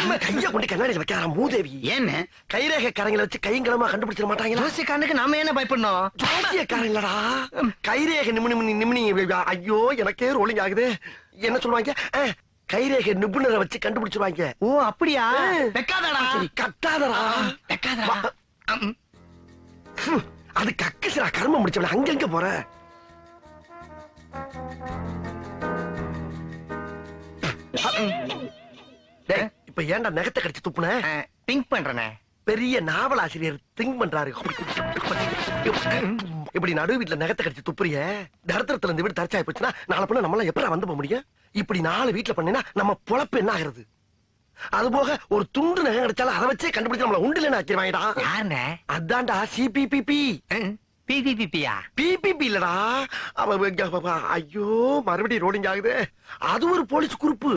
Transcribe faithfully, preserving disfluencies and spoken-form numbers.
கைய கொண்டு கண்ணாடியில வைக்காத மூதேவி. ஏன்னு கைரேகை காரங்களை வச்சு கையங்களமா கண்டுபிடிச்சிட மாட்டாங்களா? ஜோசியக்காரனுக்கு நாம என்ன பயப்படணும்? ஜோசியக்காரங்களடா கைரேகை நிமினி நிமினி. ஐயோ எனக்கே ரோலிங் ஆகுது. என்ன சொல்லுவாங்க? கைரேகை நிபுணரை வச்சு கண்டுபிடிச்சிருவாங்க. ஓ அப்படியா? வெக்காதடா. கட்டாதடா. வெக்காதடா. அது கக்கசிரா கர்மம் முடிச்சவள அங்கங்க போற. இப்ப ஏன்டா நகத்தை கடிச்சு துப்புன? திங்க் பண்றனே. பெரிய நாவலாசிரியர் திங்க் பண்றாரு. இப்படி நடு வீட்டுல நகத்தை கடிச்சு துப்புறிய தரத்திரத்துல இருந்து வீடு தரச்சாய் போச்சுன்னா நாளை பண்ண நம்மளாம் எப்படி வந்து போக முடியும்? இப்படி நாலு வீட்டுல பண்ணினா நம்ம பொழப்பு என்ன ஆகிறது? அது போக ஒரு துண்டு நகை கிடைச்சாலும் அதை வச்சே கண்டுபிடிச்சு நம்மள உண்டு இல்லைன்னு ஆக்கிடுவாங்கடா. யாருண்ணே? அதான்டா சிபிபிபி. பிபிபிபியா? பிபிபி இல்லடா. ஐயோ மறுபடியும் ரோலிங் ஆகுது. அது ஒரு போலீஸ் குரூப்.